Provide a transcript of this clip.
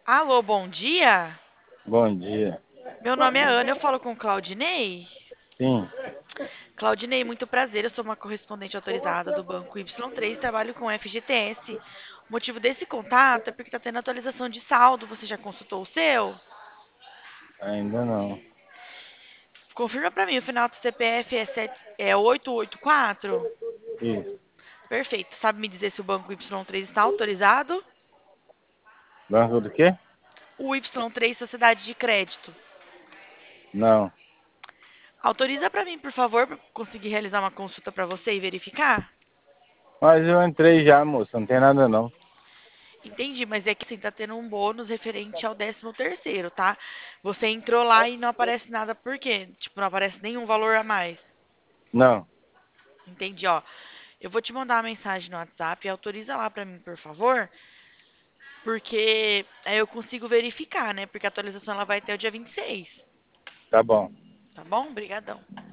Alô, bom dia. Bom dia. Meu nome é Ana, eu falo com o Claudinei. Sim, Claudinei, muito prazer. Eu sou uma correspondente autorizada do Banco Y3, trabalho com FGTS. O motivo desse contato é porque está tendo atualização de saldo. Você já consultou o seu? ainda não. Confirma para mim, o final do CPF é 884? Isso. Perfeito. Sabe me dizer se o Banco Y3 está autorizado? Banco do quê? O Y3 Sociedade de Crédito. Não. Autoriza para mim, por favor, para conseguir realizar uma consulta para você e verificar? Mas eu entrei já, moça. Não tem nada não. Entendi, mas é que assim, tá tendo um bônus referente ao 13º, tá? Você entrou lá e não aparece nada, por quê? Tipo, não aparece nenhum valor a mais. Não. Entendi, ó. Eu vou te mandar uma mensagem no WhatsApp, autoriza lá pra mim, por favor, porque aí eu consigo verificar, né? Porque a atualização ela vai até o dia 26, Tá bom. tá bom? Obrigadão.